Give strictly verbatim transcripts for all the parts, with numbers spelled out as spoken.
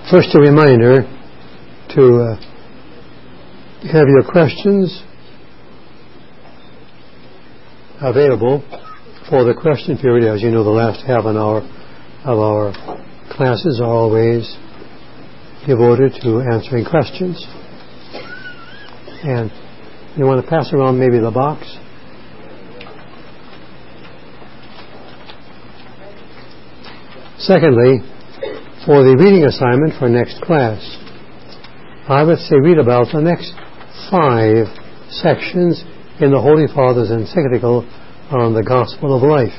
First, a reminder to uh, have your questions available for the question period. As you know, the last half an hour of our classes are always devoted to answering questions. And you want to pass around maybe the box? Secondly, for the reading assignment for next class, I would say read about the next five sections in the Holy Father's encyclical on the Gospel of Life.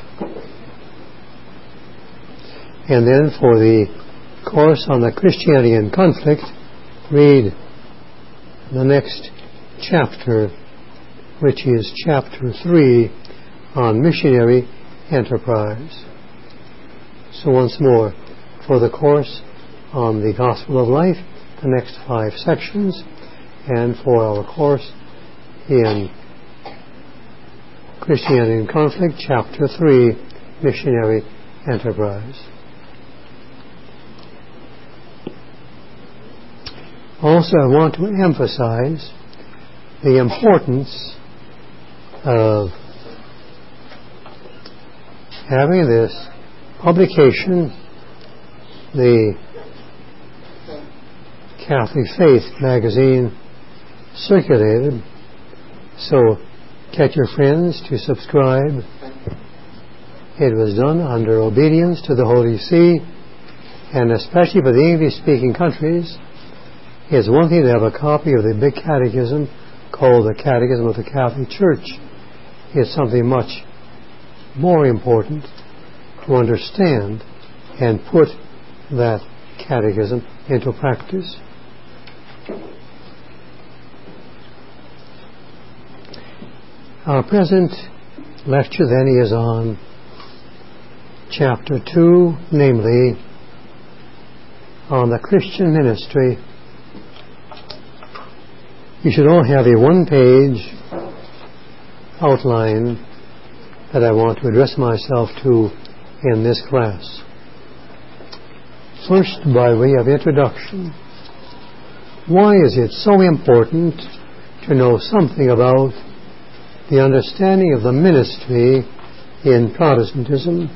And then for the course on the Christianity in Conflict, read the next chapter, which is chapter three on missionary enterprise. So once more, for the course on the Gospel of Life, the next five sections, and for our course in Christianity in Conflict, chapter three, missionary enterprise. Also, I want to emphasize the importance of having this publication, the Catholic Faith magazine, circulated. So get your friends to subscribe. It was done under obedience to the Holy See, and especially for the English-speaking countries, it's one thing to have a copy of the big catechism called the Catechism of the Catholic Church. It's something much more important to understand and put that catechism into practice. Our present lecture then is on chapter two, namely on the Christian ministry. You should all have a one-page outline that I want to address myself to in this class. First, by way of introduction, why is it so important to know something about the understanding of the ministry in Protestantism?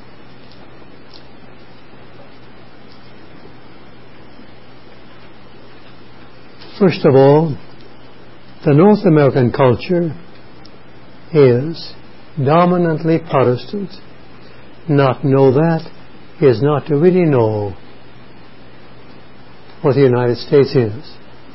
First of all, the North American culture is dominantly Protestant. Not know that is not to really know what the United States is.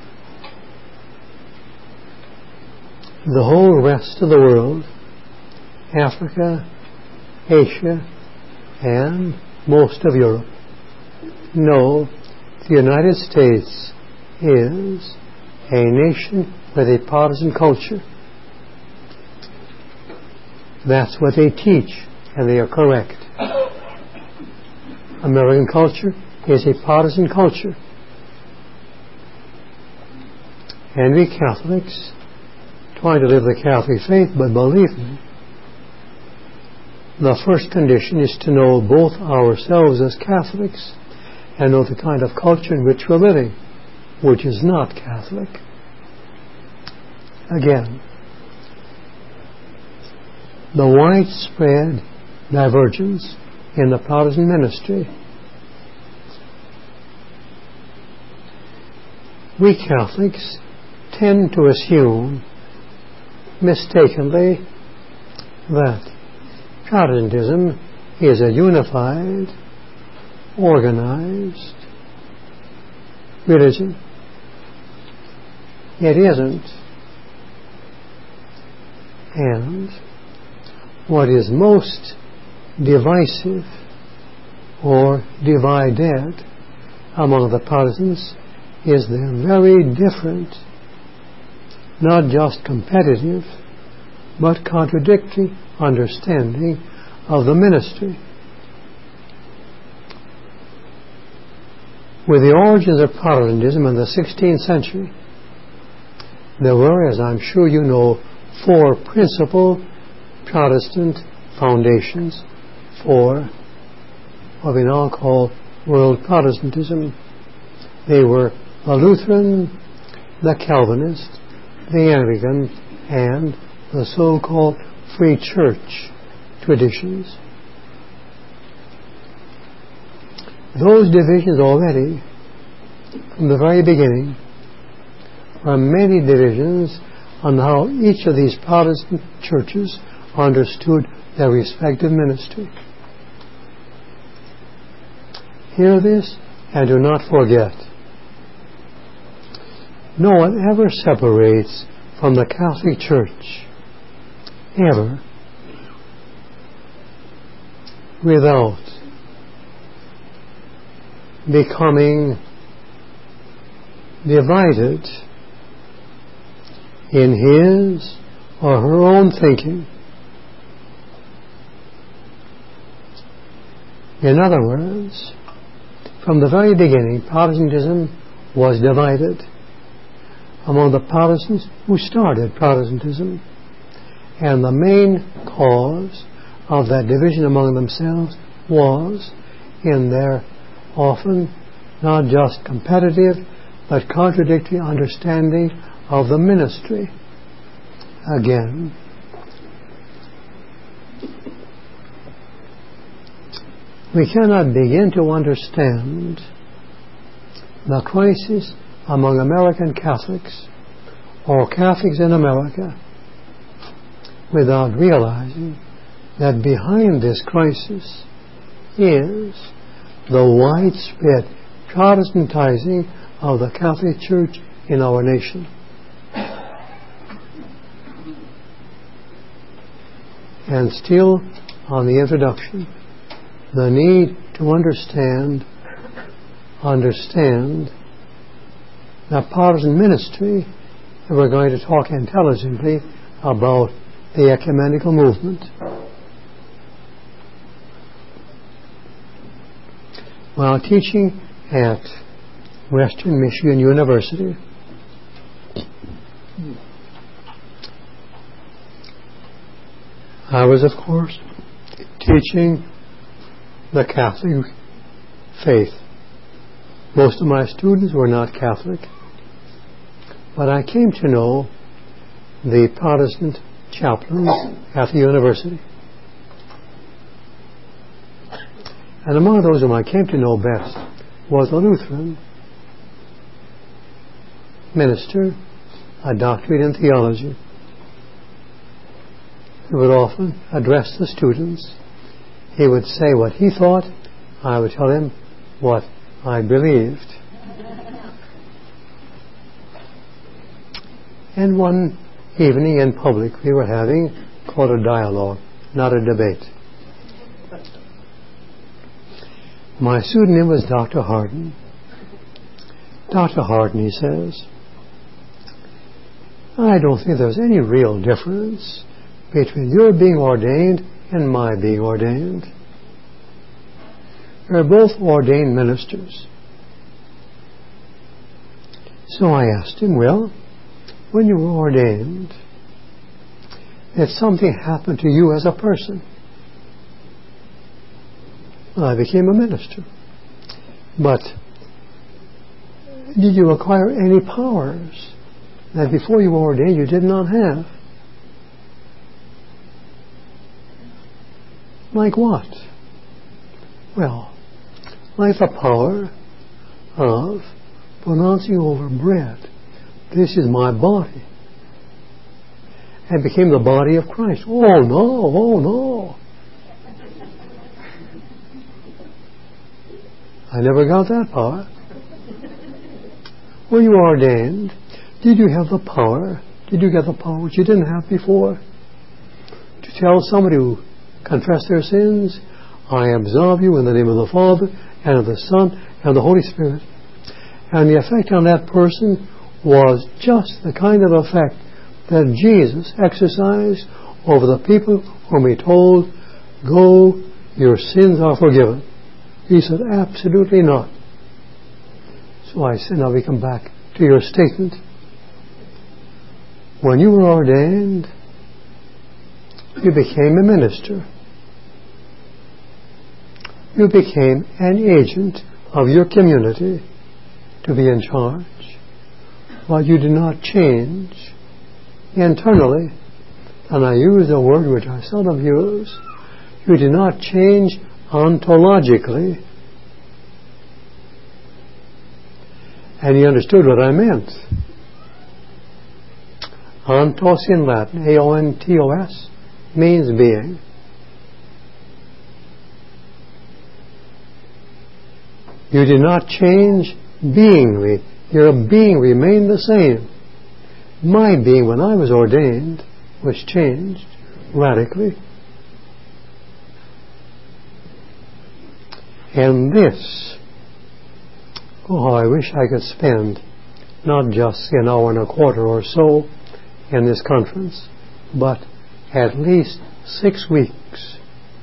The whole rest of the world, Africa, Asia, and most of Europe, know the United States is a nation with a Protestant culture. That's what they teach, and they are correct. American culture is a Protestant culture. And we Catholics try to live the Catholic faith, but believe me, the first condition is to know both ourselves as Catholics and know the kind of culture in which we're living, which is not Catholic. Again, the widespread divergence in the Protestant ministry. We Catholics tend to assume mistakenly that Protestantism is a unified, organized religion. It isn't. And what is most divisive or divided among the Protestants is their very different, not just competitive, but contradictory understanding of the ministry. With the origins of Protestantism in the sixteenth century, there were, as I'm sure you know, four principal Protestant foundations for what we now call world Protestantism. They were the Lutheran, the Calvinist, the Anglican, and the so-called Free Church traditions. Those divisions already, from the very beginning, were many divisions on how each of these Protestant churches understood their respective ministry. Hear this and do not forget. No one ever separates from the Catholic Church, ever, without becoming divided in his or her own thinking. In other words, from the very beginning, Protestantism was divided among the Protestants who started Protestantism. And the main cause of that division among themselves was in their often not just competitive but contradictory understanding of the ministry. Again, we cannot begin to understand the crisis among American Catholics or Catholics in America without realizing that behind this crisis is the widespread Protestantizing of the Catholic Church in our nation. And still, on the introduction, the need to understand, understand the Protestant ministry, if we're going to talk intelligently about the ecumenical movement. While teaching at Western Michigan University, I was, of course, teaching the Catholic faith. Most of my students were not Catholic, but I came to know the Protestant chaplains at the university. And among those whom I came to know best was a Lutheran minister, a doctorate in theology, who would often address the students. He would say what he thought. I would tell him what I believed. And one evening in public we were having called a dialogue, not a debate. My pseudonym was Doctor Harden. Doctor Harden, he says, I don't think there's any real difference between your being ordained and my being ordained. We're both ordained ministers. So I asked him, well, when you were ordained, did something happen to you as a person? Well, I became a minister. But did you acquire any powers that before you were ordained you did not have? Like what? Well, like the power of pronouncing over bread, this is my body, and became the body of Christ. Oh no, oh no. I never got that power. When you were ordained, did you have the power? Did you get the power which you didn't have before? To tell somebody who confessed their sins, I absolve you in the name of the Father, and of the Son, and the Holy Spirit. And the effect on that person was just the kind of effect that Jesus exercised over the people whom he told, go, your sins are forgiven. He said, absolutely not. So I said, now we come back to your statement. When you were ordained, you became a minister. You became an agent of your community. to be in charge, but you do not change internally, and I use a word which I seldom use, you do not change ontologically. And he understood what I meant. Ontos in Latin, A O N T O S, means being. You do not change beingly. Your being remained the same. My being, when I was ordained, was changed radically. And this, oh, how I wish I could spend not just an hour and a quarter or so in this conference, but at least six weeks.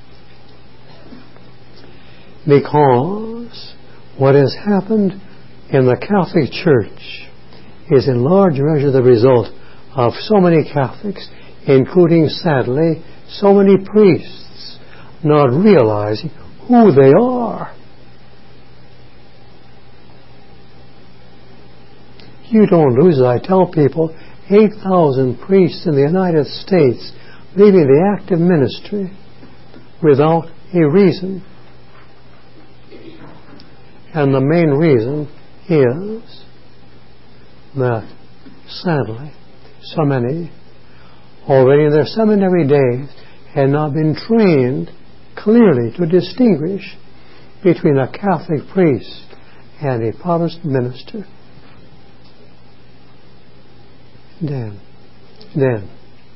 Because what has happened in the Catholic Church is in large measure the result of so many Catholics, including, sadly, so many priests, not realizing who they are. You don't lose it. I tell people, eight thousand priests in the United States leaving the active ministry without a reason. And the main reason is that, sadly, so many already in their seminary days had not been trained clearly to distinguish between a Catholic priest and a Protestant minister. Then, then,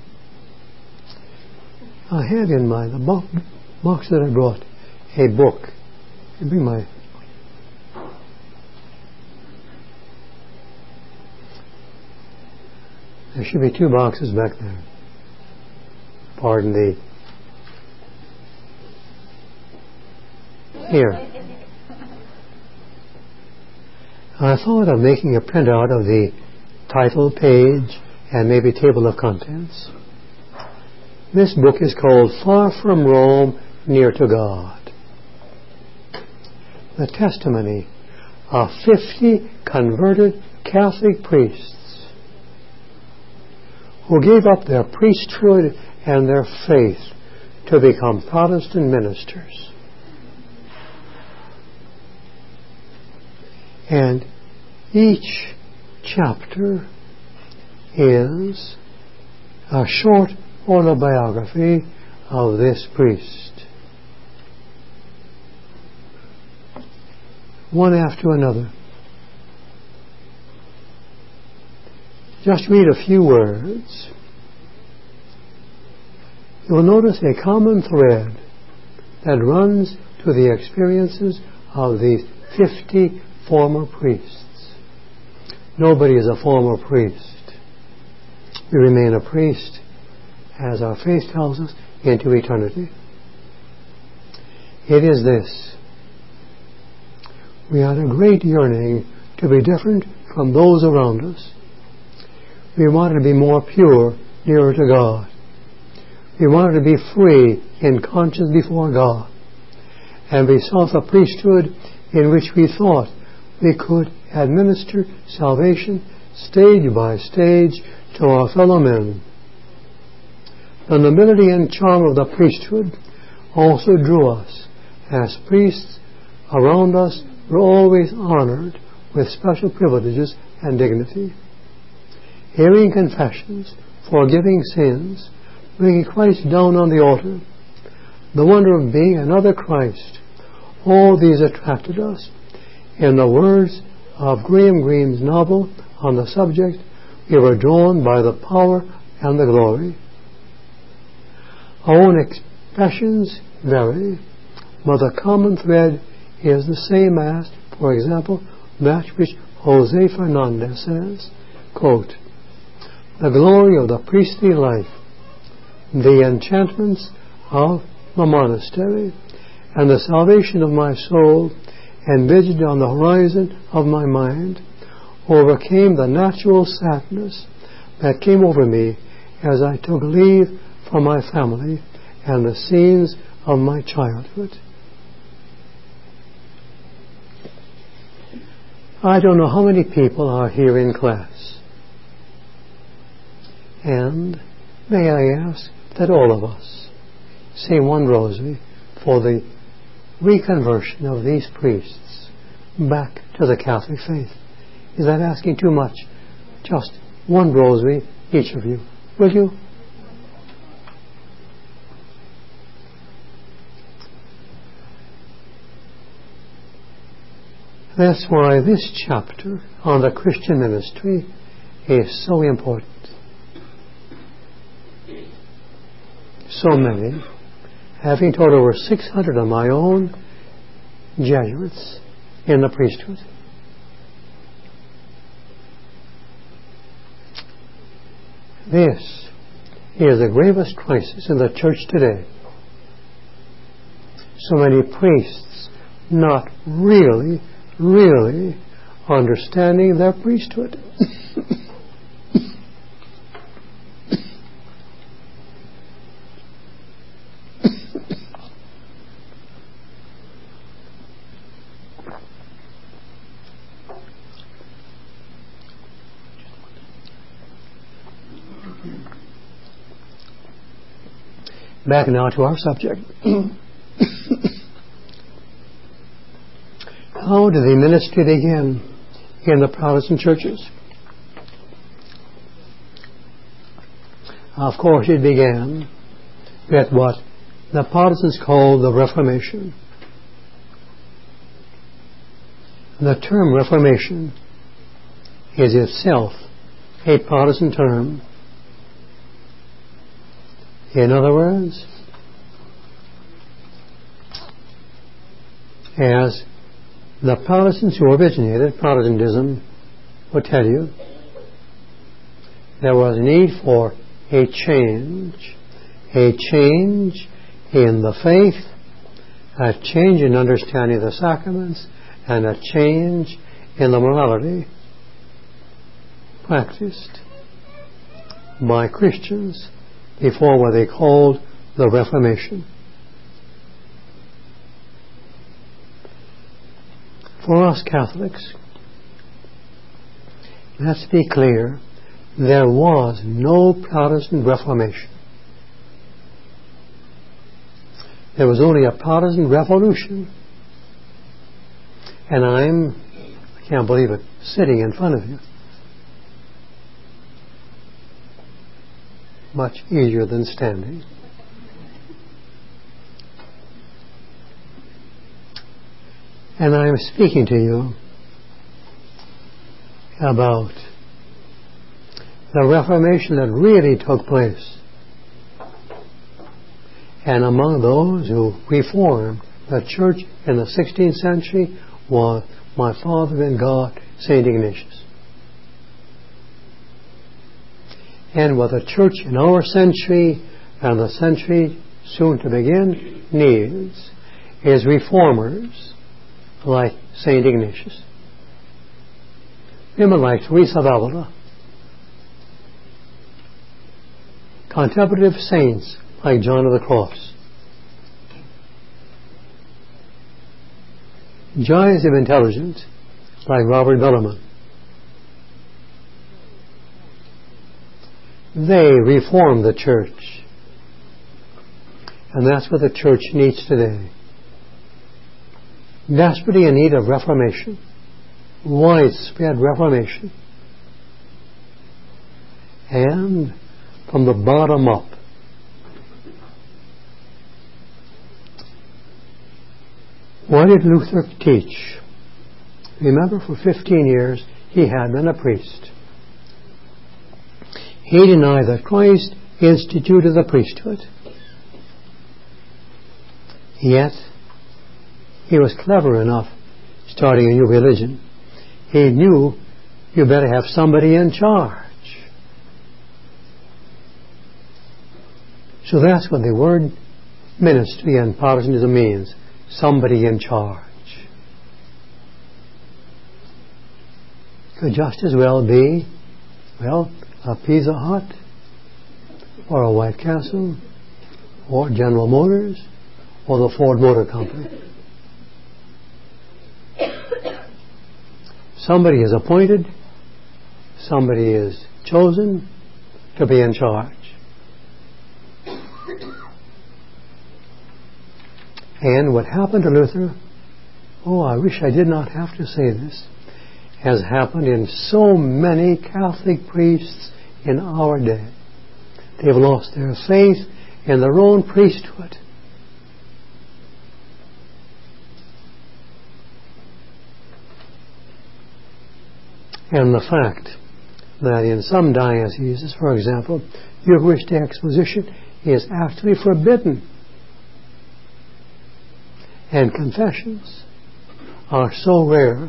I have in my the box, box that I brought a book. It'd be my There should be two boxes back there. Pardon the... Here. I thought of making a printout of the title, page, and maybe table of contents. This book is called Far from Rome, Near to God. The testimony of fifty converted Catholic priests who gave up their priesthood and their faith to become Protestant ministers. And each chapter is a short autobiography of this priest. One after another. Just read a few words. You'll notice a common thread that runs to the experiences of these fifty former priests. Nobody is a former priest. We remain a priest, as our faith tells us, into eternity. It is this. We had a great yearning to be different from those around us. We wanted to be more pure, nearer to God. We wanted to be free in conscience before God. And we sought a priesthood in which we thought we could administer salvation stage by stage to our fellow men. The nobility and charm of the priesthood also drew us, as priests around us were always honored with special privileges and dignity. Hearing confessions, forgiving sins, bringing Christ down on the altar, the wonder of being another Christ, all these attracted us. In the words of Graham Greene's novel on the subject, we were drawn by the power and the glory. Our own expressions vary, but the common thread is the same as, for example, that which Jose Fernandez says, quote, "The glory of the priestly life, the enchantments of the monastery, and the salvation of my soul envisaged on the horizon of my mind overcame the natural sadness that came over me as I took leave from my family and the scenes of my childhood." I don't know how many people are here in class. And may I ask that all of us say one rosary for the reconversion of these priests back to the Catholic faith. Is that asking too much? Just one rosary, each of you. Will you? That's why this chapter on the Christian ministry is so important. So many, having taught over six hundred of my own Jesuits in the priesthood. This is the gravest crisis in the church today. So many priests not really, really understanding their priesthood. Back now to our subject. How did the ministry begin in the Protestant churches? Of course, it began with what the Protestants called the Reformation. The term Reformation is itself a Protestant term. In other words, as the Protestants who originated Protestantism would tell you, there was a need for a change, a change in the faith, a change in understanding the sacraments, and a change in the morality practiced by Christians before what they called the Reformation. For us Catholics, let's be clear, there was no Protestant Reformation. There was only a Protestant Revolution. And I'm, I can't believe it, sitting in front of you. Much easier than standing. And I'm speaking to you about the Reformation that really took place. And among those who reformed the church in the sixteenth century was my father in God, Saint Ignatius. And what the church in our century and the century soon to begin needs is reformers like Saint Ignatius. Women like Teresa of Avila. Contemplative saints like John of the Cross. Giants of intelligence like Robert Bellarmine. They reformed the church. And that's what the church needs today. Desperately in need of reformation. Widespread reformation. And from the bottom up. What did Luther teach? Remember, for fifteen years he had been a priest. He denied that Christ instituted the priesthood. Yet, he was clever enough starting a new religion. He knew you better have somebody in charge. So that's what the word ministry and Protestantism means. Somebody in charge. Could just as well be, well, a Pizza Hut, or a White Castle, or General Motors, or the Ford Motor Company. Somebody is appointed, somebody is chosen to be in charge. And what happened to Luther, oh, I wish I did not have to say this, has happened in so many Catholic priests in our day. They've lost their faith in their own priesthood. And the fact that in some dioceses, for example, Eucharistic exposition is actually forbidden, and confessions are so rare,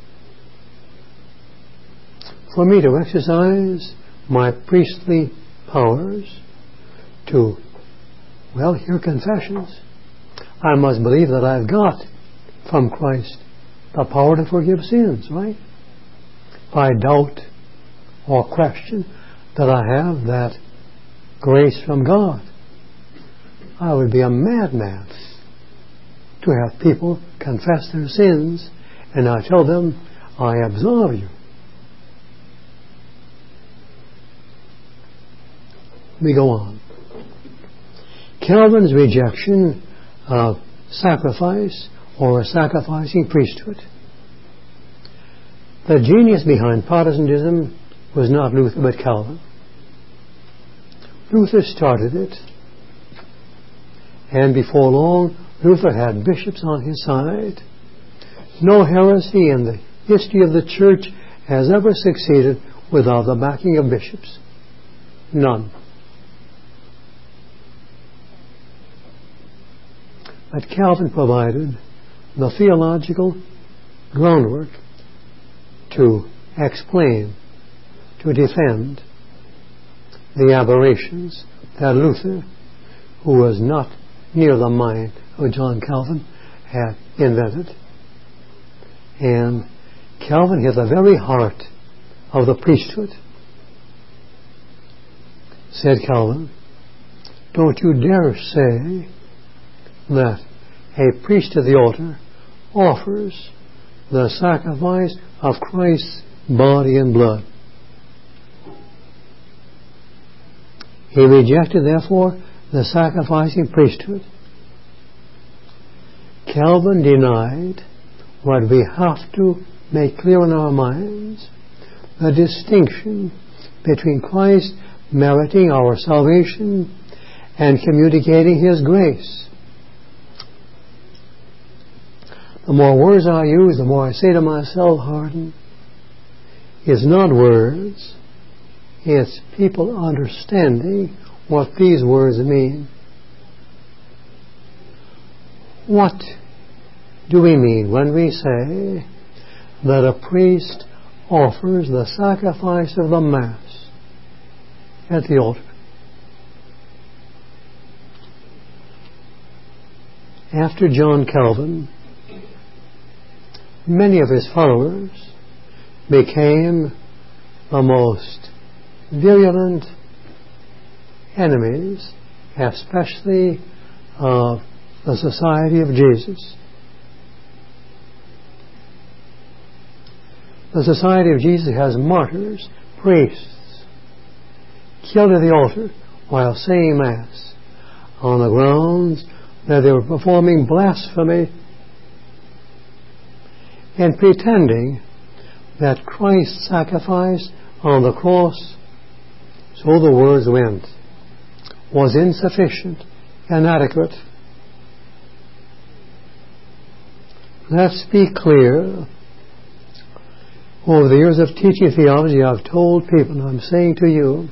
for me to exercise my priestly powers to, well, hear confessions, I must believe that I've got from Christ the power to forgive sins, right? If I doubt or question that I have that grace from God, I would be a madman to have people confess their sins and I tell them, I absolve you. We go on. Calvin's rejection of sacrifice or a sacrificing priesthood. The genius behind Protestantism was not Luther but Calvin. Luther started it, and before long Luther had bishops on his side. No heresy in the history of the Church has ever succeeded without the backing of bishops. None. But Calvin provided the theological groundwork to explain, to defend the aberrations that Luther, who was not near the mind of John Calvin, had invented. And Calvin hit the very heart of the priesthood. Said Calvin, don't you dare say that a priest at the altar offers the sacrifice of Christ's body and blood. He rejected, therefore, the sacrificing priesthood. Calvin denied what we have to make clear in our minds, the distinction between Christ meriting our salvation and communicating His grace. The more words I use, the more I say to myself, Hardin, it's not words, it's people understanding what these words mean. What do we mean when we say that a priest offers the sacrifice of the Mass at the altar? After John Calvin, many of his followers became the most virulent enemies, especially of the Society of Jesus. The Society of Jesus has martyrs, priests, killed at the altar while saying Mass on the grounds that they were performing blasphemy and pretending that Christ's sacrifice on the cross, so the words went, was insufficient, inadequate. Let's be clear. Over the years of teaching theology, I've told people, and I'm saying to you,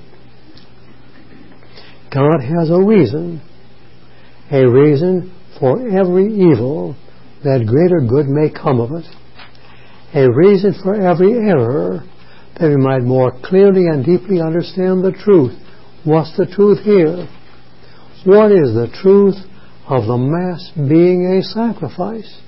God has a reason, a reason for every evil that greater good may come of it, a reason for every error that we might more clearly and deeply understand the truth. What's the truth here? What is the truth of the Mass being a sacrifice?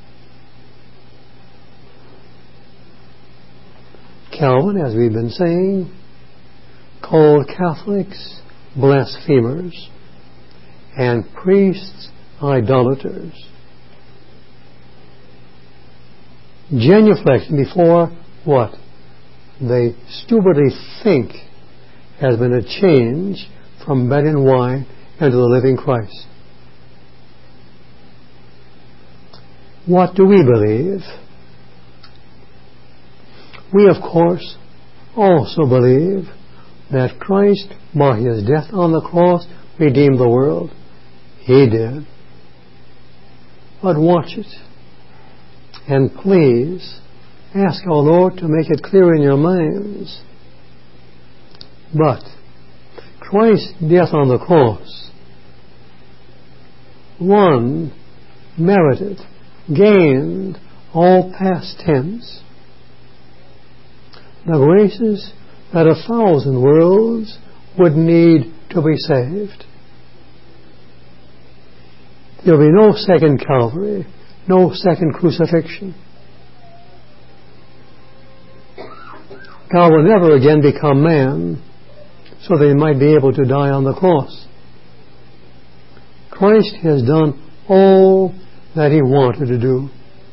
Calvin, as we've been saying, called Catholics blasphemers and priests idolaters. genuflection before what they stupidly think has been a change from bread and wine into the living Christ. What do we believe? We, of course, also believe that Christ, by his death on the cross, redeemed the world. He did. But watch it. And please, ask our Lord to make it clear in your minds. But Christ's death on the cross, won, merited, gained, all past tense, the graces that a thousand worlds would need to be saved. There will be no second Calvary, no second crucifixion. God will never again become man so that he might be able to die on the cross. Christ has done all that he wanted to do.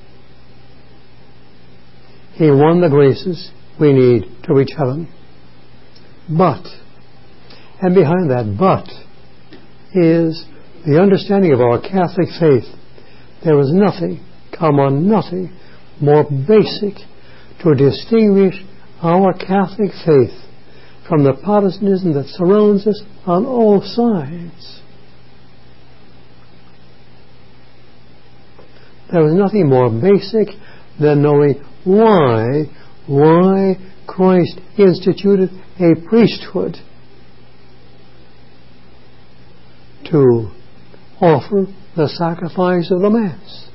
He won the graces we need to reach heaven. But, and behind that but, is the understanding of our Catholic faith. There is nothing, come on, nothing more basic to distinguish our Catholic faith from the Protestantism that surrounds us on all sides. There is nothing more basic than knowing why, why Christ instituted a priesthood to offer the sacrifice of the Mass.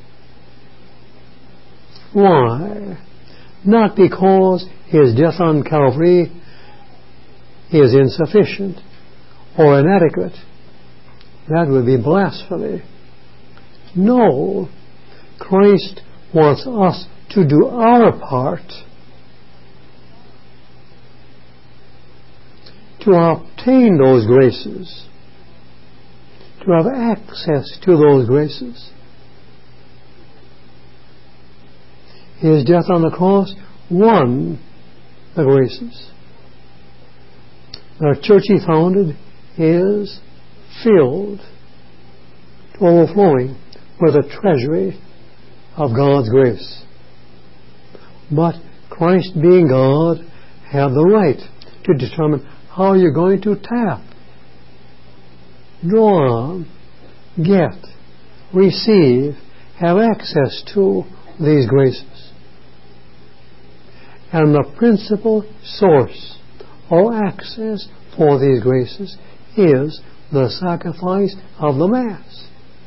Why? Not because his death on Calvary is insufficient or inadequate. That would be blasphemy. No, Christ wants us to do our part to obtain those graces, to have access to those graces. His death on the cross won the graces. The church he founded is filled to overflowing with a treasury of God's grace. But Christ, being God, had the right to determine how you're going to tap, draw on, get, receive, have access to these graces. And the principal source or access for these graces is the sacrifice of the Mass.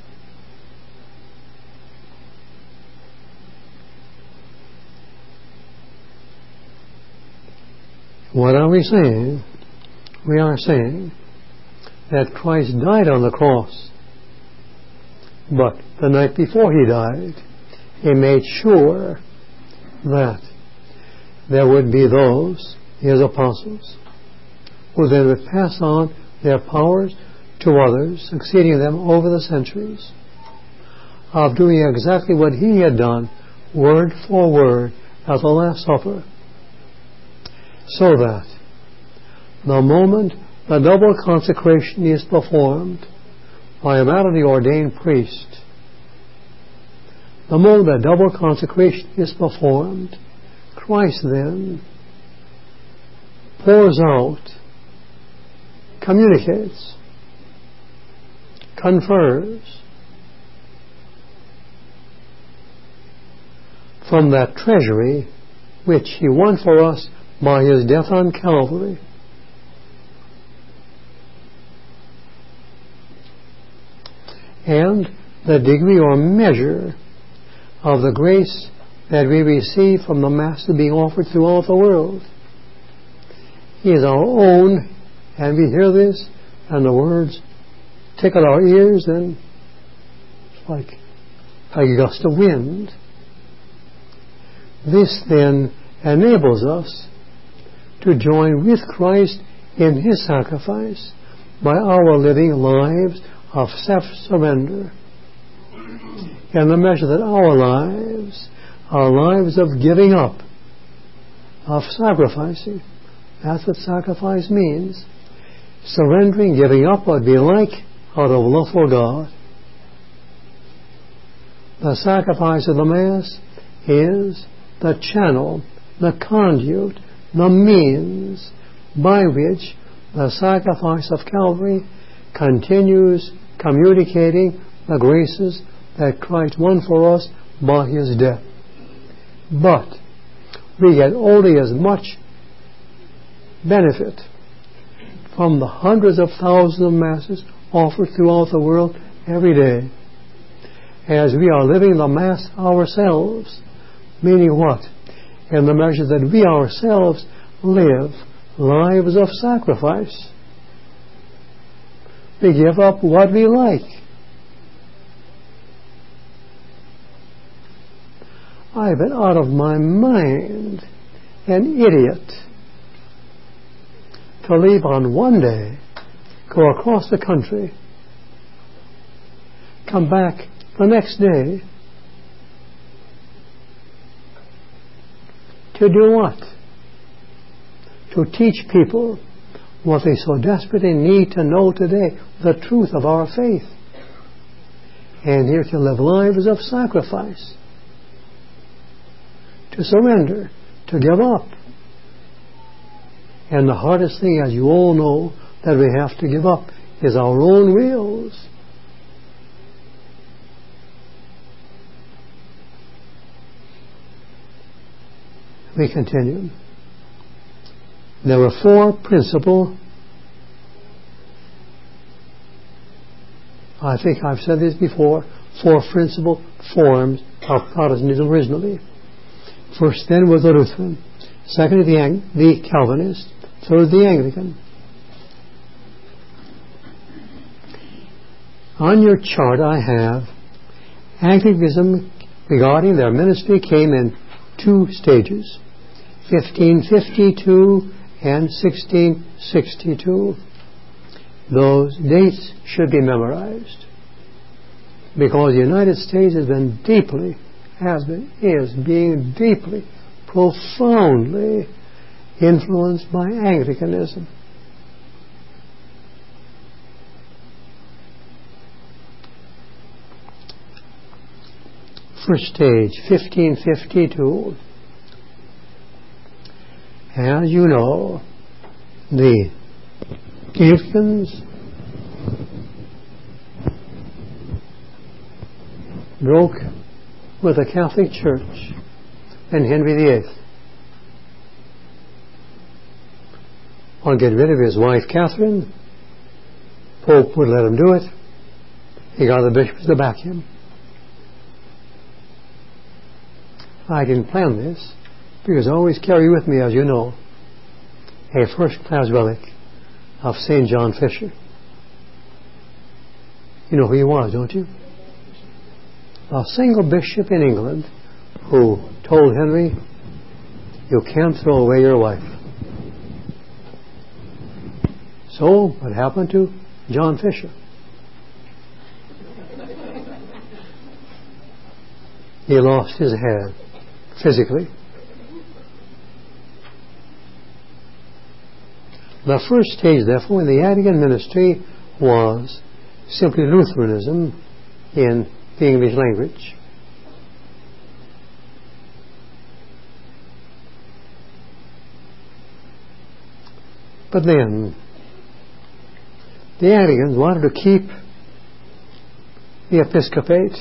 What are we saying? We are saying that Christ died on the cross, but the night before he died, he made sure that there would be those, his apostles, who then would pass on their powers to others, succeeding them over the centuries, of doing exactly what he had done, word for word, at the Last Supper, so that the moment the double consecration is performed by a validly ordained priest, the moment the double consecration is performed, Christ then pours out, communicates, confers from that treasury which he won for us by his death on Calvary. And the degree or measure of the grace that we receive from the Master being offered throughout the world. He is our own, and we hear this, and the words tickle our ears, and it's like a gust of wind. This then enables us to join with Christ in his sacrifice by our living lives of self-surrender, in the measure that our lives are lives of giving up, of sacrificing. That's what sacrifice means. Surrendering, giving up would be like out of love for God. The sacrifice of the Mass is the channel, the conduit, the means by which the sacrifice of Calvary continues communicating the graces that Christ won for us by His death. But we get only as much benefit from the hundreds of thousands of Masses offered throughout the world every day as we are living the Mass ourselves. Meaning what? In the measure that we ourselves live lives of sacrifice. We give up what we like. I've been out of my mind, an idiot, to leave on one day, go across the country, come back the next day, to do what? To teach people what they so desperately need to know today, the truth of our faith. And here to live lives of sacrifice, to surrender, to give up. And the hardest thing, as you all know, that we have to give up is our own wills. We continue. There were four principal, I think I've said this before, four principal forms of Protestantism originally. First then was the Lutheran, second the, Ang- the Calvinist, third the Anglican. On your chart I have Anglicanism regarding their ministry came in two stages, fifteen fifty-two and sixteen sixty-two. Those dates should be memorized because the United States has been deeply, has been, is being deeply, profoundly influenced by Anglicanism. First stage, fifteen fifty-two. As you know, the Anglicans broke with the Catholic Church and Henry the Eighth. On getting rid of his wife Catherine, Pope would let him do it. He got the bishops to back him. I didn't plan this because I always carry with me, as you know, a first-class relic of Saint John Fisher. You know who he was, don't you? A single bishop in England who told Henry, you can't throw away your wife. So, what happened to John Fisher? He lost his head, physically. The first stage, therefore, in the Anglican ministry was simply Lutheranism in the English language. But then, the Anglicans wanted to keep the episcopate,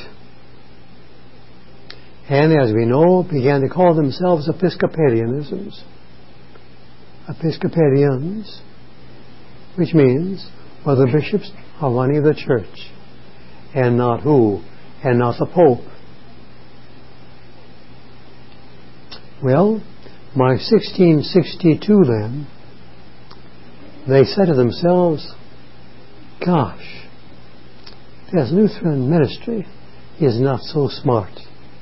and as we know, began to call themselves Episcopalianisms. Episcopalians, which means, well, the bishops are running the church, and not who, and not the Pope. Well, by sixteen sixty-two then, they said to themselves, gosh, this Lutheran ministry is not so smart.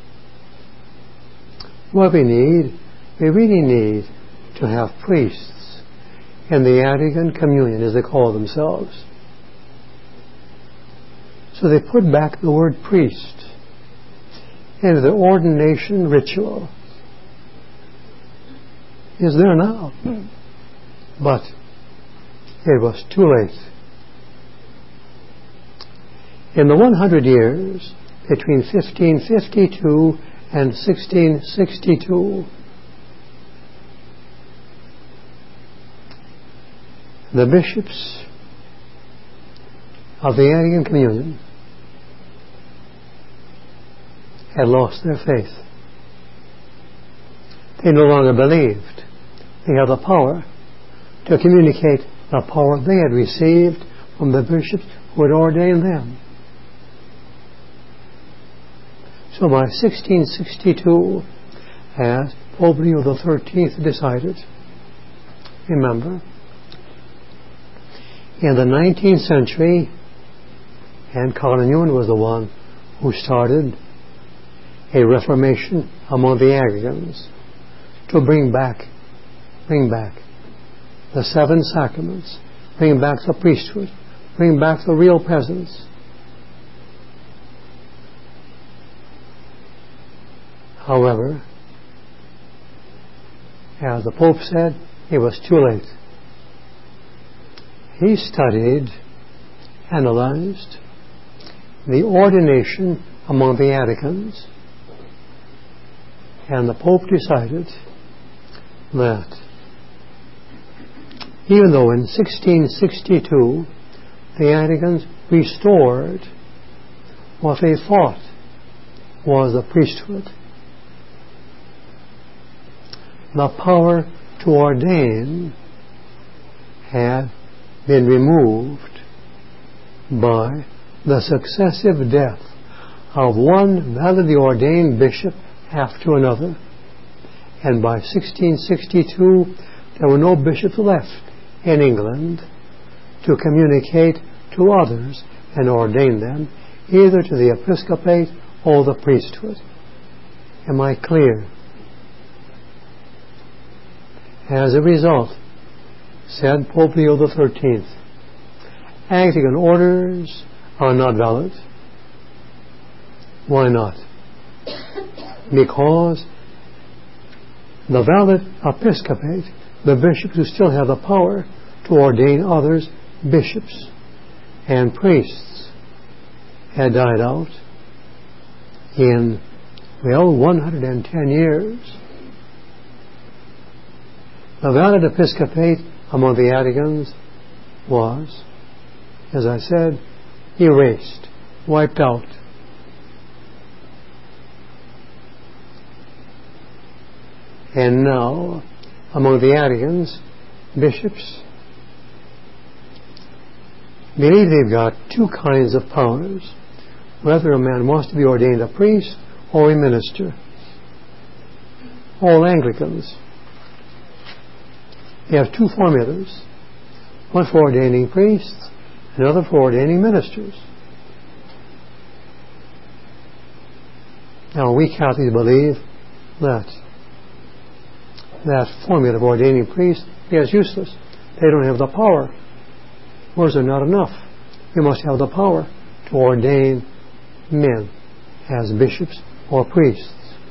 What we need, we really need to have priests in the Anglican communion, as they call themselves. So they put back the word priest into the ordination ritual is there now. But it was too late. In the one hundred years between fifteen fifty-two and sixteen sixty-two, the bishops of the Anglican Communion had lost their faith. They no longer believed they had the power to communicate the power they had received from the bishops who had ordained them. So by sixteen sixty-two, as Pope Leo the thirteenth decided, remember, in the nineteenth century, and Cardinal Newman was the one who started a reformation among the Anglicans to bring back, bring back the seven sacraments, bring back the priesthood, bring back the real presence. However, as the Pope said, it was too late. He studied, analyzed the ordination among the Anglicans, and the Pope decided that even though in sixteen sixty-two the Anglicans restored what they thought was the priesthood, the power to ordain had been removed by the successive death of one validly ordained bishop after another. And by sixteen sixty-two, there were no bishops left in England to communicate to others and ordain them, either to the episcopate or the priesthood. Am I clear? As a result, said Pope Leo the thirteenth, Anglican orders are not valid. Why not? Because the valid episcopate, the bishops who still have the power to ordain others, bishops and priests, had died out in, well, one hundred ten years. The valid episcopate among the Anglicans was, as I said, erased, wiped out. And now, among the Anglicans, bishops believe they've got two kinds of powers, whether a man wants to be ordained a priest or a minister. All Anglicans, they have two formulas, one for ordaining priests, another for ordaining ministers. Now, we Catholics believe that that formula of ordaining priests is useless. They don't have the power. Words are not enough. We must have the power to ordain men as bishops or priests.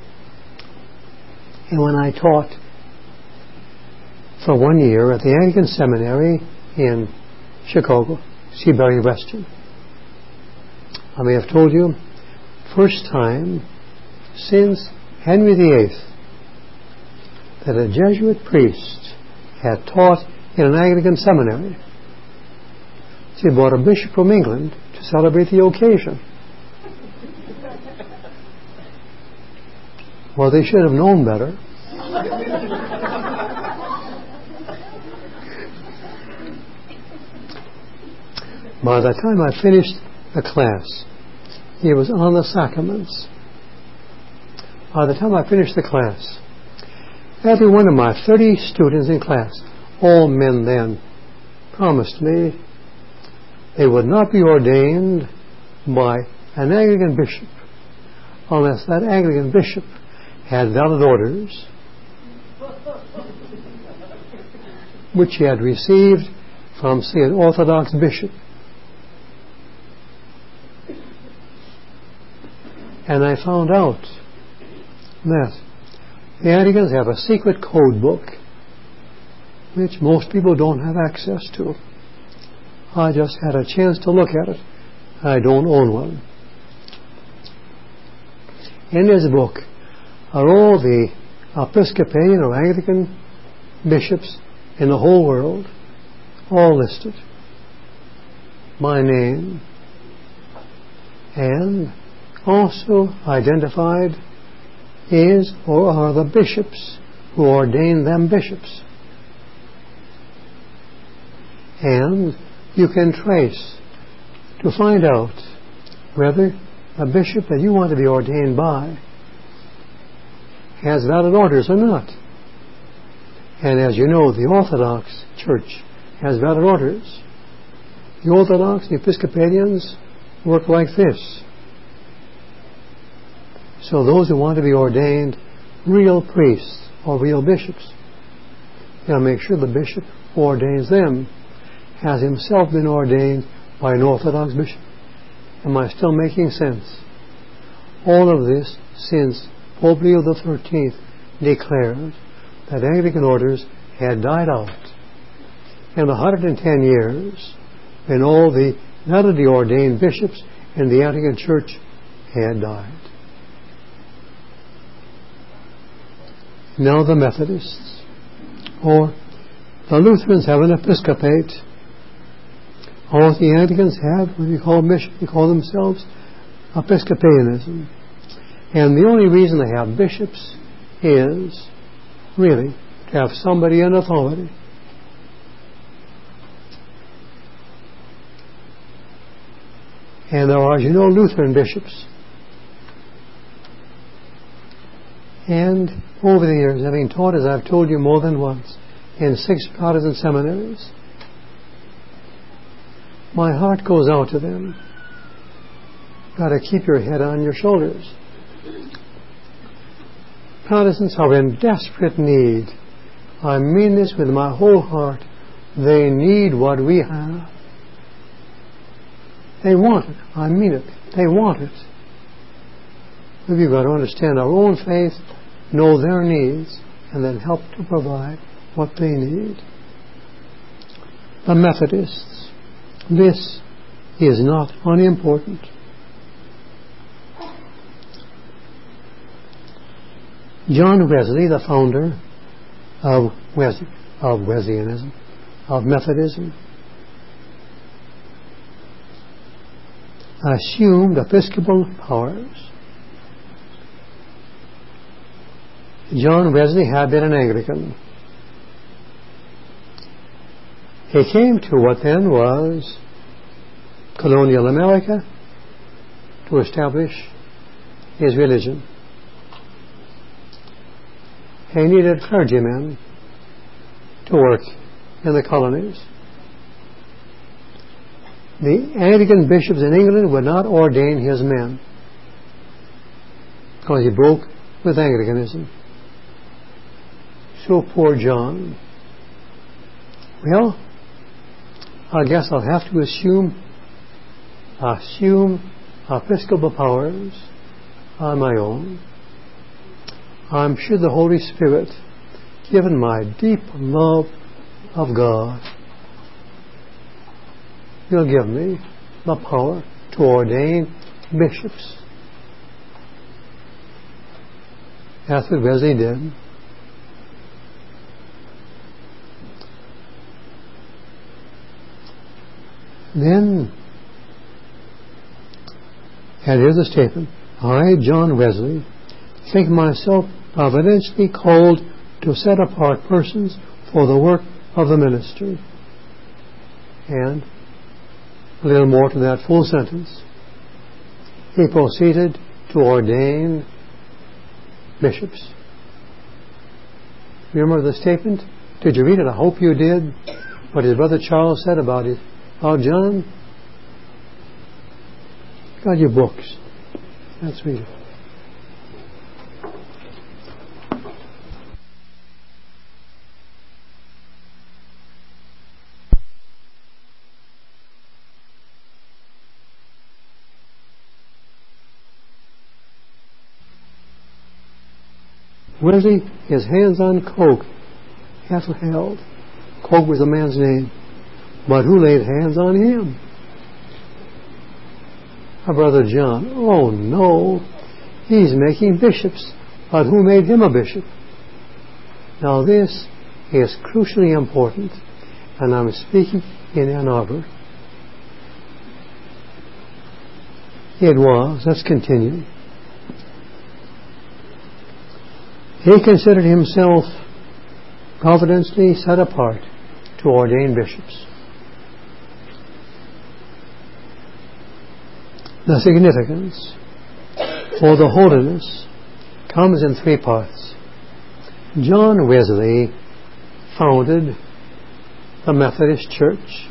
And when I taught for one year at the Anglican Seminary in Chicago, Seabury Weston, I may have told you, first time since Henry the Eighth that a Jesuit priest had taught in an Anglican seminary. So he brought a bishop from England to celebrate the occasion. Well, they should have known better. By the time I finished the class, he was on the sacraments. By the time I finished the class, every one of my thirty students in class, all men then, promised me they would not be ordained by an Anglican bishop unless that Anglican bishop had valid orders which he had received from, say, an Orthodox bishop. And I found out that the Anglicans have a secret code book which most people don't have access to. I just had a chance to look at it. I don't own one. In this book are all the Episcopalian or Anglican bishops in the whole world, all listed by name, and also identified is or are the bishops who ordain them bishops. And you can trace to find out whether a bishop that you want to be ordained by has valid orders or not. And as you know, the Orthodox Church has valid orders. The Orthodox, the Episcopalians work like this. So those who want to be ordained real priests or real bishops, they'll make sure the bishop who ordains them has himself been ordained by an Orthodox bishop. Am I still making sense? All of this since Pope Leo the thirteenth declared that Anglican orders had died out. In one hundred ten years, when all the validly ordained bishops in the Anglican Church had died. Now the Methodists, or the Lutherans, have an episcopate. All the Anglicans have what we call bishop. They call themselves Episcopalianism. And the only reason they have bishops is really to have somebody in authority. And there are, as you know, Lutheran bishops. And over the years, having taught, as I've told you more than once, in six Protestant seminaries, my heart goes out to them. Got to keep your head on your shoulders. Protestants are in desperate need. I mean this with my whole heart. They need what we have. They want it. I mean it. They want it. But we've got to understand our own faith, know their needs, and then help to provide what they need. The Methodists. This is not unimportant. John Wesley, the founder of, Wes- of Wesleyanism, of Methodism, assumed episcopal powers. John Wesley had been an Anglican. He came to what then was colonial America to establish his religion. He needed clergymen to work in the colonies. The Anglican bishops in England would not ordain his men because he broke with Anglicanism. So poor John. Well, I guess I'll have to assume assume episcopal powers on my own. I'm sure the Holy Spirit, given my deep love of God, will give me the power to ordain bishops. That's what Wesley did. Then, and here's a statement. I, John Wesley, think myself providentially called to set apart persons for the work of the ministry. And a little more to that full sentence. He proceeded to ordain bishops. Remember the statement? Did you read it? I hope you did. What his brother Charles said about it. Oh, John, got your books. Let's read it. Wesley, his hands on Coke, held. Coke was the man's name. But who laid hands on him? Our brother John. Oh no, he's making bishops. But who made him a bishop? Now this is crucially important, and I'm speaking in Ann Arbor. It was, let's continue. He considered himself providentially set apart to ordain bishops. The significance for the holiness comes in three parts. John Wesley founded the Methodist Church.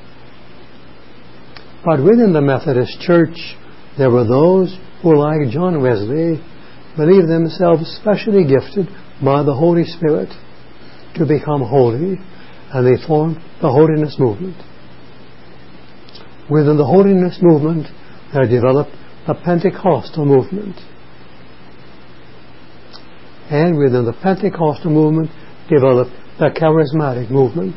But within the Methodist Church, there were those who, like John Wesley, believed themselves specially gifted by the Holy Spirit to become holy, and they formed the Holiness Movement. Within the Holiness Movement, there developed the Pentecostal movement. And within the Pentecostal movement, developed the Charismatic movement.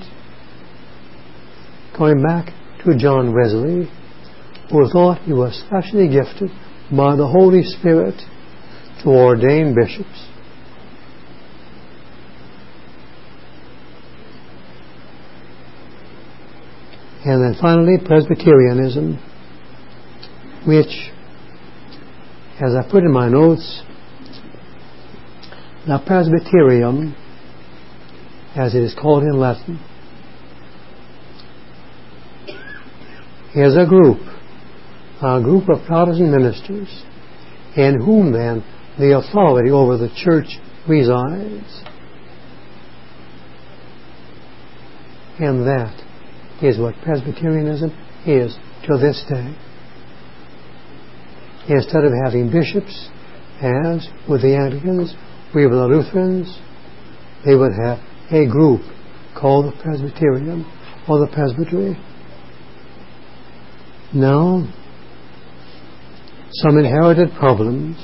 Going back to John Wesley, who thought he was specially gifted by the Holy Spirit to ordain bishops. And then finally, Presbyterianism, which, as I put in my notes, the Presbyterium, as it is called in Latin, is a group, a group of Protestant ministers in whom then the authority over the church resides. And that is what Presbyterianism is to this day. Instead of having bishops, as with the Anglicans, we with the Lutherans, they would have a group called the Presbyterium or the Presbytery. Now, some inherited problems.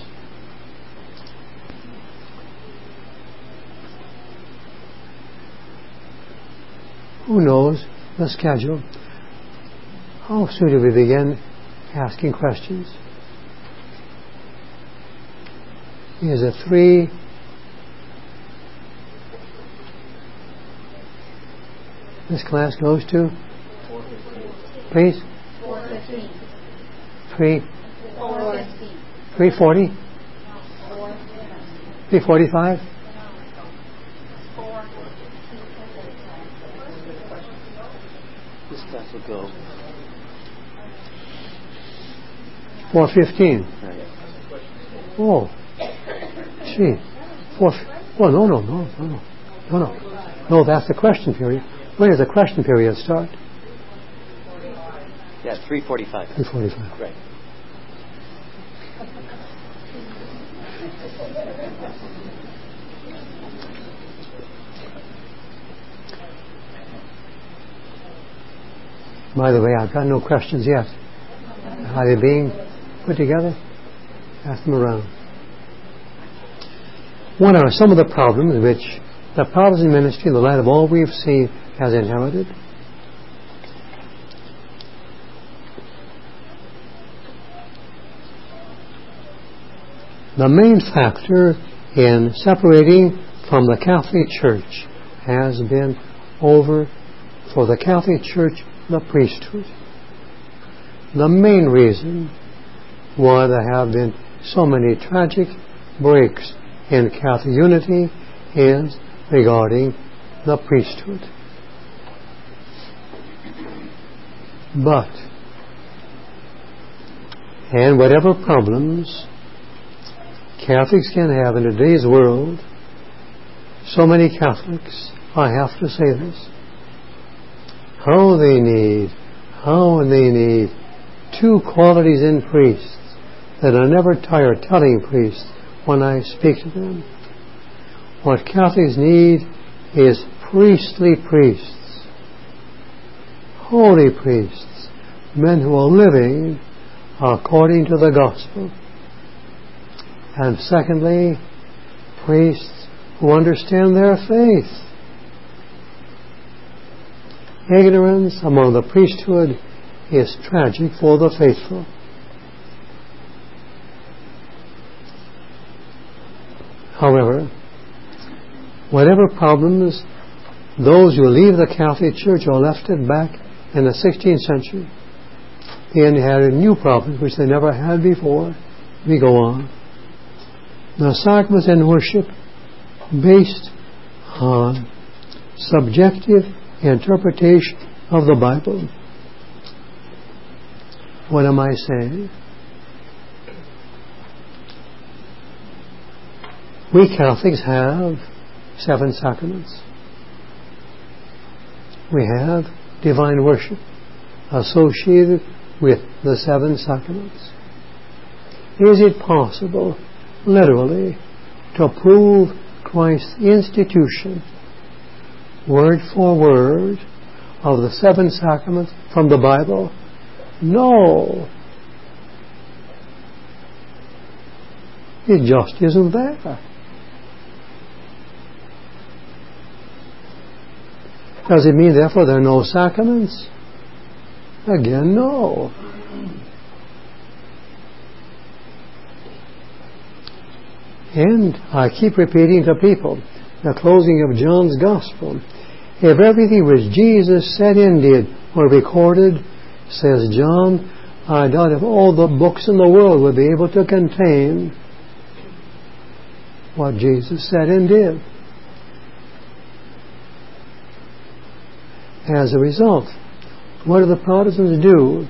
Who knows the schedule? How soon do we begin asking questions? Is it three? This class goes to? Please? four fifteen. Three? four fifteen. three forty? three forty-five? This class will go. four fifteen. Right. Oh, gee. Four, oh, no, no, no, no, no, no, no. No, that's the question period. When does the question period start? Yeah, three forty-five. three forty-five. Right. By the way, I've got no questions yet. Are they being put together? Ask them around. What are some of the problems which the Protestant ministry, in the light of all we've seen, has inherited? The main factor in separating from the Catholic Church has been over, for the Catholic Church, the priesthood. The main reason why there have been so many tragic breaks in Catholic unity is regarding the priesthood. But, and whatever problems Catholics can have in today's world, so many Catholics, I have to say this, how they need, how they need two qualities in priests that I never tire telling priests when I speak to them. What Catholics need is priestly priests, holy priests, men who are living according to the gospel. And secondly, priests who understand their faith. Ignorance among the priesthood is tragic for the faithful. However, whatever problems those who leave the Catholic Church are left it back in the sixteenth century, they inherit new problems which they never had before. We go on. The sacraments and worship based on subjective interpretation of the Bible. What am I saying? We Catholics have seven sacraments. We have divine worship associated with the seven sacraments. Is it possible, literally, to prove Christ's institution, word for word, of the seven sacraments from the Bible? No. It just isn't there. Does it mean, therefore, there are no sacraments? Again, no. And I keep repeating to people, the closing of John's Gospel, if everything which Jesus said and did were recorded, says John, I doubt if all the books in the world would be able to contain what Jesus said and did. As a result, what do the Protestants do?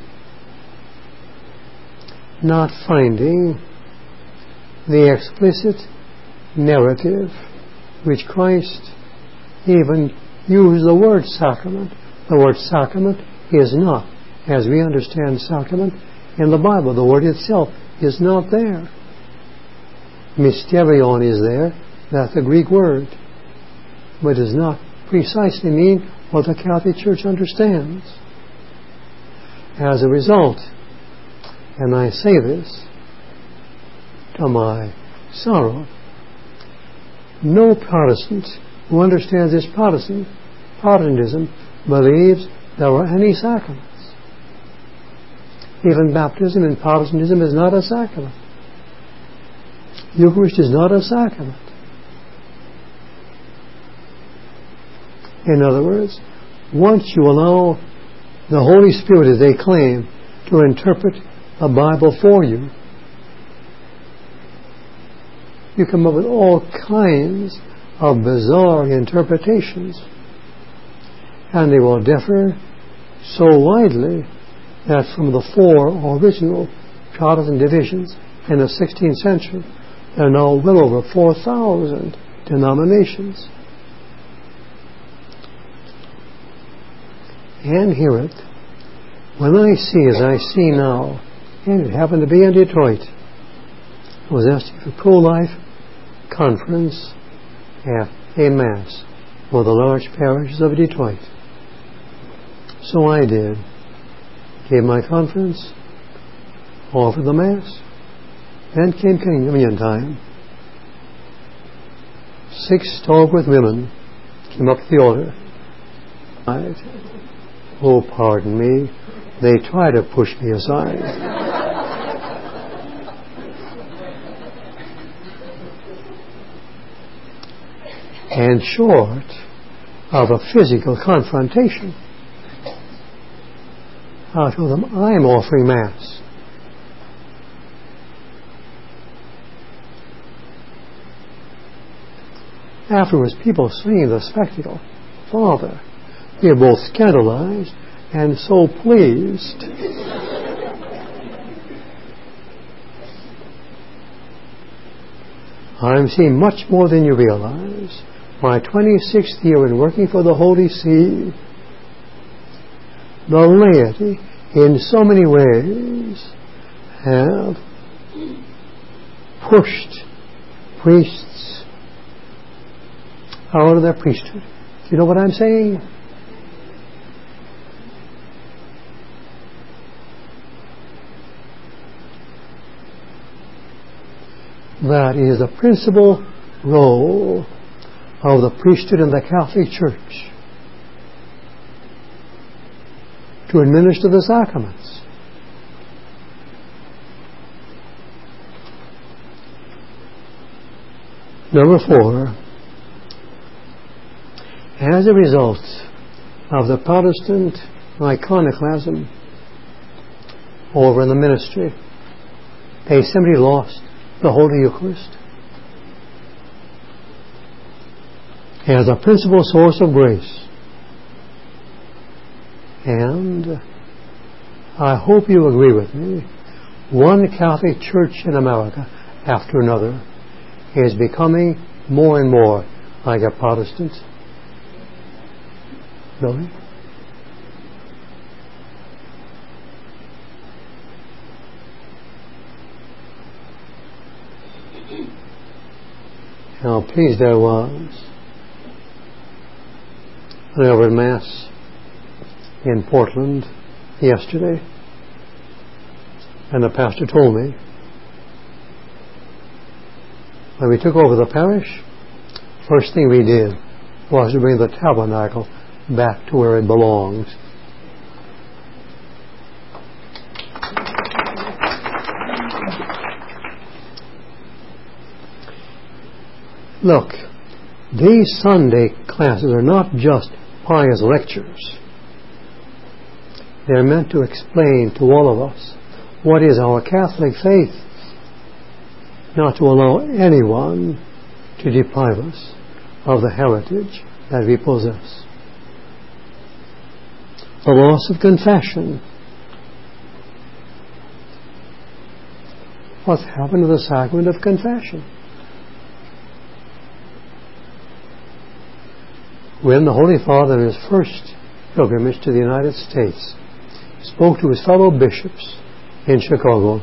Not finding the explicit narrative which Christ even used the word sacrament. The word sacrament is not, as we understand sacrament, in the Bible. The word itself is not there. Mysterion is there. That's the Greek word. But does not precisely mean what the Catholic Church understands. As a result, and I say this to my sorrow, no Protestant who understands this Protestant, Protestantism believes there are any sacraments. Even baptism in Protestantism is not a sacrament. Eucharist is not a sacrament. In other words, once you allow the Holy Spirit, as they claim, to interpret the Bible for you, you come up with all kinds of bizarre interpretations. And they will differ so widely that from the four original Protestant divisions in the sixteenth century, there are now well over four thousand denominations. And hear it, when I see, as I see now, and it happened to be in Detroit, I was asked to a pro-life conference at a Mass for the large parishes of Detroit. So I did. Gave my conference, offered the Mass, then came communion time. Six stalwart women came up to the altar. Oh, pardon me, they try to push me aside. And short of a physical confrontation, I told them, I'm offering Mass. Afterwards, people seeing the spectacle, Father, they are both scandalized and so pleased. I'm seeing much more than you realize. My twenty-sixth year in working for the Holy See, the laity, in so many ways, have pushed priests out of their priesthood. Do you know what I'm saying? That is the principal role of the priesthood in the Catholic Church to administer the sacraments. Number four, as a result of the Protestant iconoclasm over in the ministry, they simply lost the Holy Eucharist as a principal source of grace. And I hope you agree with me, one Catholic church in America after another is becoming more and more like a Protestant. Really? How pleased I was when I was at Mass in Portland yesterday, and the pastor told me when we took over the parish, first thing we did was to bring the tabernacle back to where it belongs. Look, these Sunday classes are not just pious lectures. They're meant to explain to all of us what is our Catholic faith, not to allow anyone to deprive us of the heritage that we possess. The loss of confession. What's happened to the sacrament of confession? When the Holy Father, in his first pilgrimage to the United States, spoke to his fellow bishops in Chicago,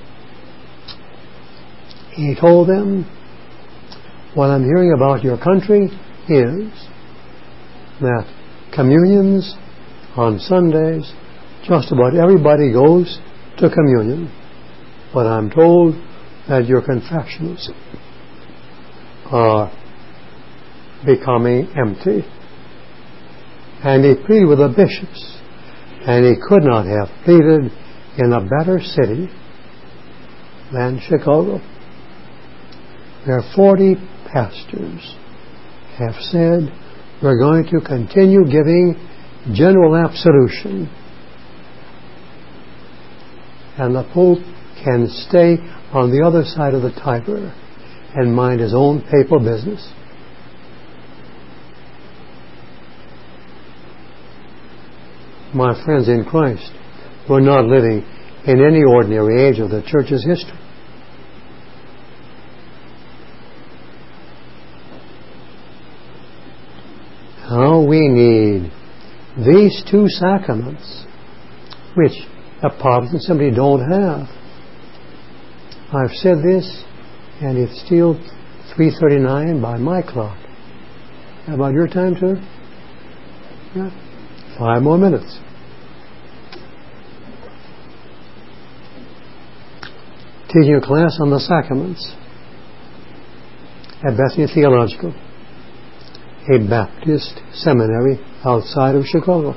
he told them, what I'm hearing about your country is that communions on Sundays, just about everybody goes to communion, but I'm told that your confessions are becoming empty. And he pleaded with the bishops, and he could not have pleaded in a better city than Chicago, where forty pastors have said we're going to continue giving general absolution, and the Pope can stay on the other side of the Tiber and mind his own papal business. My friends in Christ, we're not living in any ordinary age of the Church's history. How we need these two sacraments, which the Protestants simply don't have. I've said this, and it's still three thirty-nine by my clock. How about your time, too? Yeah. Five more minutes. Teaching a class on the sacraments at Bethany Theological, a Baptist seminary outside of Chicago.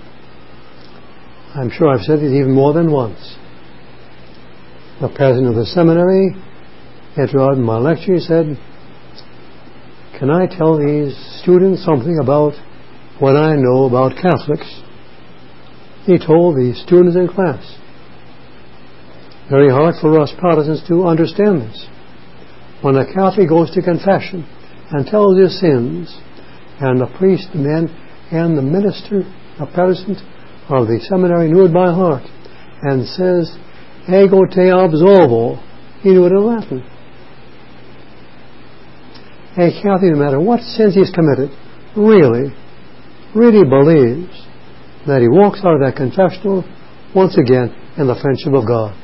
I'm sure I've said it even more than once. The president of the seminary, interrupted my lecture, he said, can I tell these students something about what I know about Catholics? He told the students in class. Very hard for us Protestants to understand this. When a Catholic goes to confession and tells his sins, and the priest then and the minister, a Protestant of the seminary, knew it by heart, and says, ego te absolvo, he knew it in Latin. A Catholic, no matter what sins he's committed, really, really believes that he walks out of that confessional once again in the friendship of God.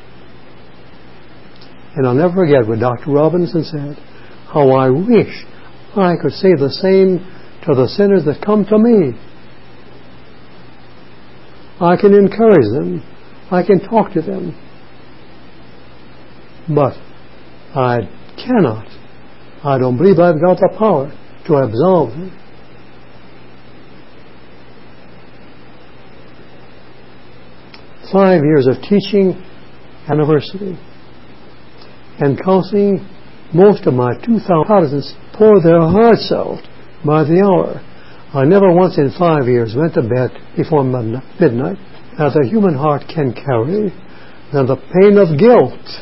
And I'll never forget what Doctor Robinson said, how I wish I could say the same to the sinners that come to me. I can encourage them. I can talk to them. But I cannot I don't believe I've got the power to absolve them. Five years of teaching at university and counseling, most of my two thousand Protestants pour their hearts out by the hour. I never once in five years went to bed before midnight as the human heart can carry than the pain of guilt.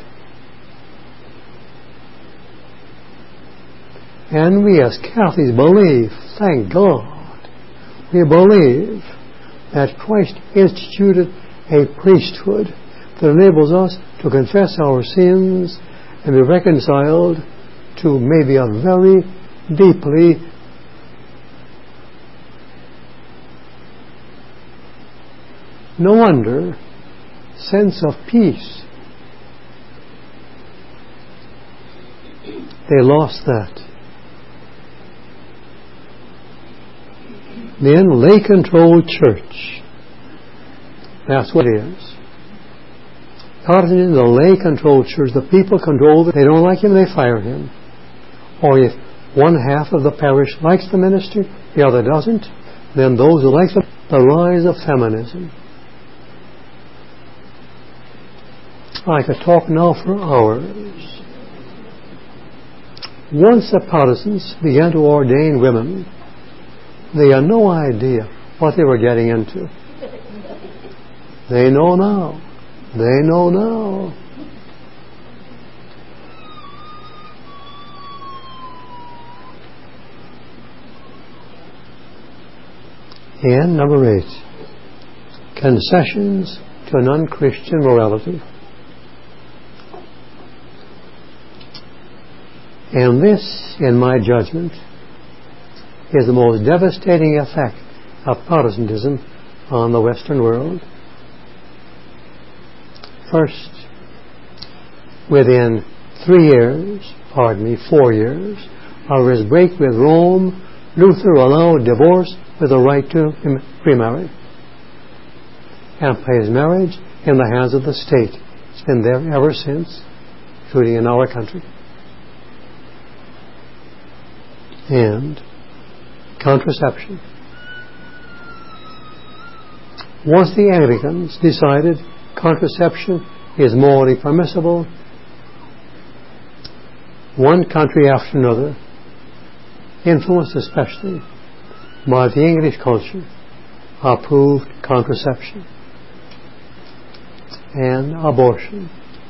And we as Catholics believe, thank God, we believe that Christ instituted a priesthood that enables us to confess our sins and be reconciled to maybe a very deeply no wonder sense of peace. They lost that. Then lay-controlled church. That's what it is. Protestantism is a lay-controlled church. The people control it. They don't like him, they fire him. Or if one half of the parish likes the minister, the other doesn't, then those who like the, the rise of feminism. I could talk now for hours. Once the Protestants began to ordain women, they had no idea what they were getting into. They know now. They know now. And number eight, concessions to an unchristian morality. And this, in my judgment, is the most devastating effect of Protestantism on the Western world. First, within three years, pardon me, four years, of his break with Rome, Luther allowed divorce with a right to remarry and placed marriage in the hands of the state. It's been there ever since, including in our country. And contraception. Once the Anglicans decided contraception is morally permissible, one country after another, influenced especially by the English culture, approved contraception and abortion.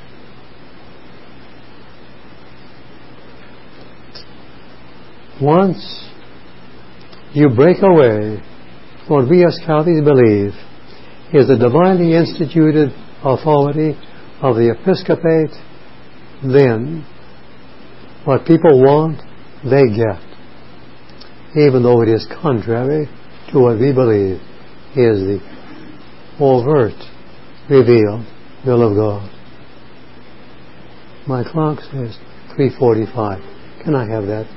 Once you break away from what we as Catholics believe is the divinely instituted authority of the episcopate, then what people want, they get, even though it is contrary to what we believe is the overt, revealed will of God. My clock says three forty-five. Can I have that?